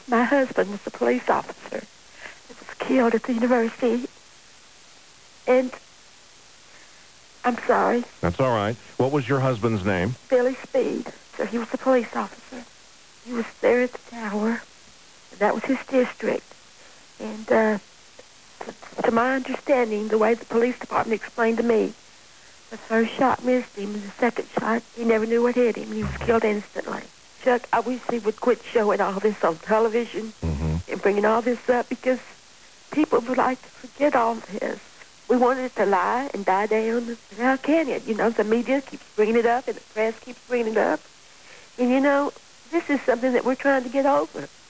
My husband was a police officer that was killed at the university. And I'm sorry. That's all right. What was your husband's name? Billy Speed. So he was a police officer. He was there at the tower. And that was his district. And to my understanding, the way the police department explained to me, the first shot missed him, and the second shot, he never knew what hit him. He was killed instantly. Chuck, I wish he would quit showing all this on television and bringing all this up, because people would like to forget all this. We wanted it to lie and die down. But how can it? You know, the media keeps bringing it up and the press keeps bringing it up. And, you know, this is something that we're trying to get over.